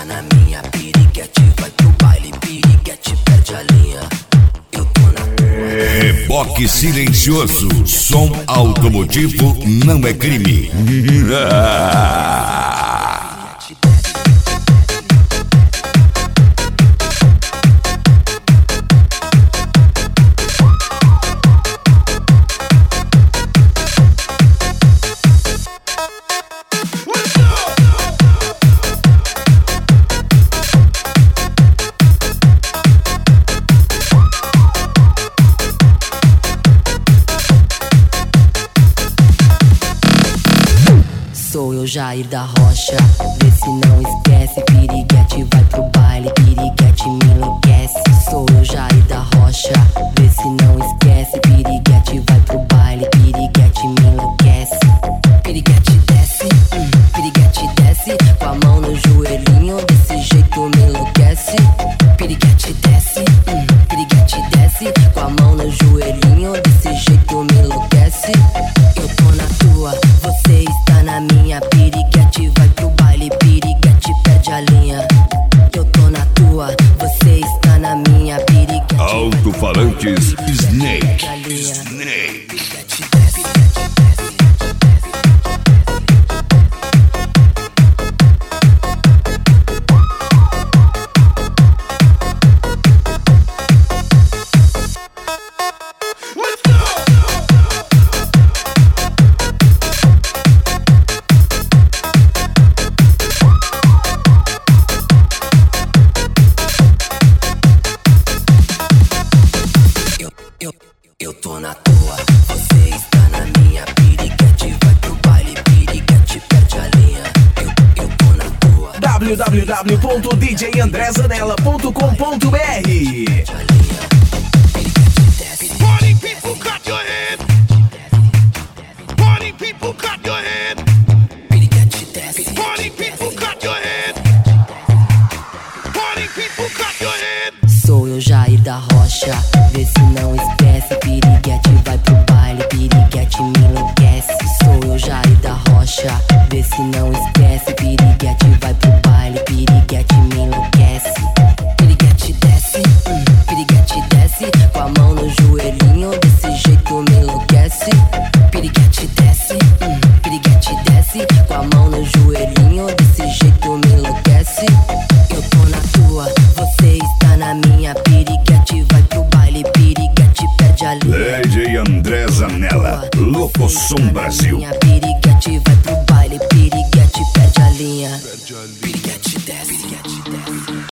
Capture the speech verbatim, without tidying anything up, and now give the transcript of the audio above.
na minha piriguete, vai pro baile, piriguete, perde a linha. Eu tô na tua. Reboque silencioso, som automotivo não é crime. Sou eu, Jair da Rocha, vê se não esquece. Piriguete vai pro baile, piriguete me enlouquece. Sou eu, Jair da Rocha, vê se não esquece. Piriguete vai pro baile, piriguete me enlouquece. Piriguete desce, hum, piriguete desce, com a mão no joelhinho, desse jeito me enlouquece. Piriguete desce, hum, piriguete desce, com a mão no joelhinho, desse jeito me enlouquece. Eu tô na tua, você está na minha. Piriguete vai pro baile, piriguete perde a linha. Eu tô na tua, você está na minha. Piriguete Alto-falantes Snake. Snake. Eu tô na tua, você está na minha. Piriguete vai pro baile, piriguete perde a linha. Eu, eu tô na tua. w w w ponto d j andré zanella ponto com ponto b r. Party people, cut your head. Party people, cut your head. Piriguete desce. Party people, cut your head. Party people, cut your head. Sou eu, Jair da Rocha, vê se não esquece. Piriguete vai pro baile, piriguete me enlouquece. Sou eu, Jair da Rocha, vê se não esquece. Piriguete vai pro baile, piriguete me enlouquece. Piriguete desce, hum, piriguete desce, com a mão no joelhinho, desse jeito me enlouquece. Piriguete desce, hum, piriguete desce, com a mão no joelhinho, desse jeito me enlouquece. Eu tô na tua, você está na minha. Piriguete vai pro baile, piriguete perde a linha. D J André Zanella, Locosom Brasil. Minha piriguete vai pro baile, piriguete